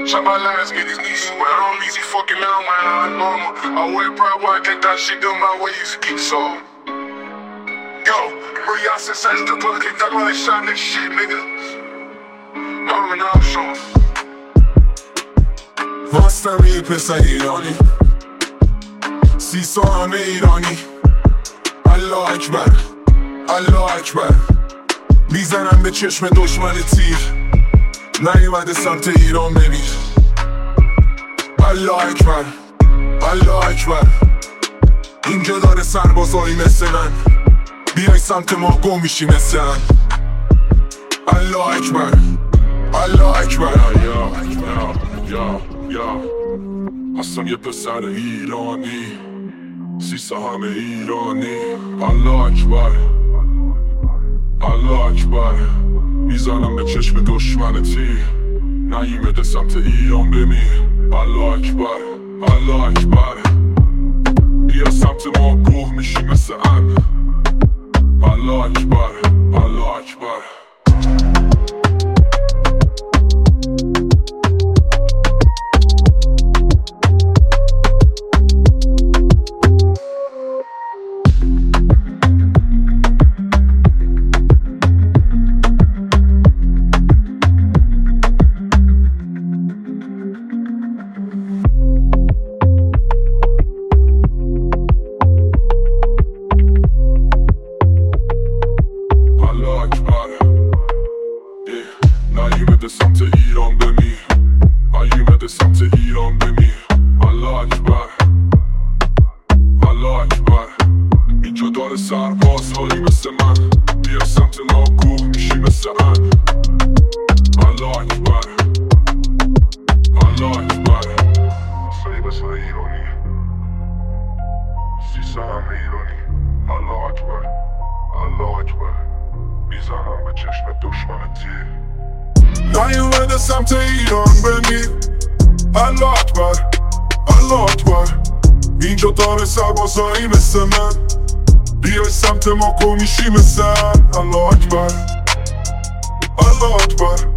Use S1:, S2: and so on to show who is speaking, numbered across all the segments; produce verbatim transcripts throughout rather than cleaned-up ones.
S1: Chop my lines, get these knees. Well, I don't easy fucking now, man. I normal. I wear proud, boy, I take that shit done my ways. So, yo, bro, y'all since I still put it, talk about that shot next shit, nigga. I'm now showing.
S2: Vastami pesa irani سی همه ایرانی الله اکبر الله اکبر میزنم به چشم دشمن تیر نیومده سمت ایران بمیر الله اکبر الله اکبر اینجا داره سربازایی مثل من بیای سمت ما گم میشی مثل من الله اکبر الله اکبر
S3: یا یا یا یا هستم یه پسر ایرانی سیسه همه ایرانی الله اکبر الله اکبر میزنم به چشم دشمن تیر نیومده سمت ایران بمیر الله اکبر الله اکبر بیا سمت ما گوه میشی مثل ان الله اکبر الله اکبر نیومده سمت ایران بمیر نیومده سمت ایران بمیر الله اکبر الله اکبر اینجا داره سربازهایی مثل من بیا سمت ما گوه میشی مثل ان الله اکبر الله اکبر سایی مثل ایرانی سیسه همه ایرانی الله اکبر الله اکبر میزنم به چشم دشمن تیر
S2: نیومده سمت ایران بمیر الله اکبر الله اکبر اینجا داره سربازایی مثل من بیای سمت ما گم میشی مثل ان الله اکبر الله اکبر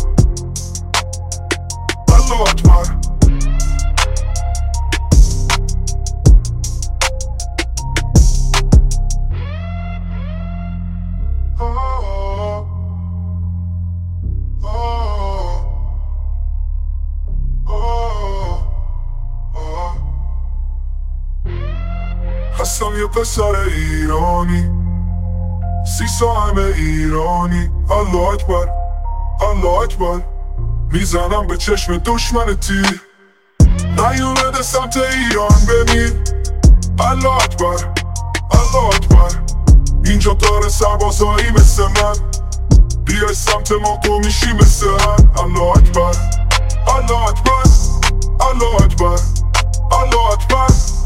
S2: الله اکبر هستم یه پسر ایرانی سیسه همه ایرانی الله اکبر الله اکبر میزنم به چشم دشمن تیر نیومده سمت ایران بمیر الله اکبر الله اکبر اینجا داره سربازایی مثل من بیای سمت ما گم میشی مثل ان الله اکبر الله اکبر الله اکبر الله اکبر